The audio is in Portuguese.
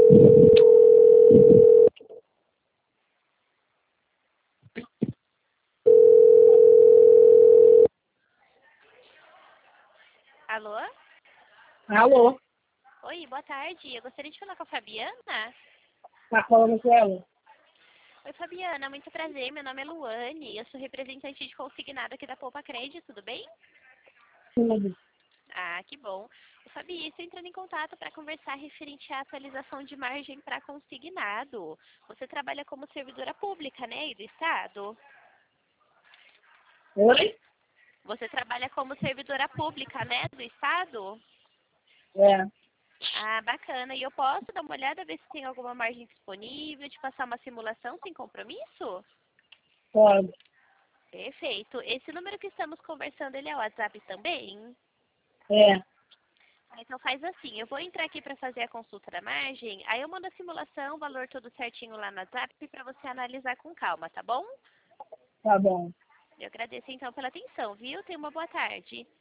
Alô? Alô? Oi, boa tarde. Eu gostaria de falar com a Fabiana. Tá falando com ela? Oi, Fabiana. Muito prazer. Meu nome é Luane. Eu sou representante de consignado aqui da Poupa Crédito. Tudo bem? Tudo. Ah, que bom. Fabi, estou entrando em contato para conversar referente à atualização de margem para consignado. Você trabalha como servidora pública, né, e do Estado? Oi? Você trabalha como servidora pública, né, do Estado? É. Ah, bacana. E eu posso dar uma olhada, ver se tem alguma margem disponível, te passar uma simulação sem compromisso? Pode. Perfeito. Esse número que estamos conversando, ele é o WhatsApp também? É. Então faz assim, eu vou entrar aqui para fazer a consulta da margem, aí eu mando a simulação, o valor todo certinho lá no WhatsApp para você analisar com calma, tá bom? Tá bom. Eu agradeço então pela atenção, viu? Tenha uma boa tarde.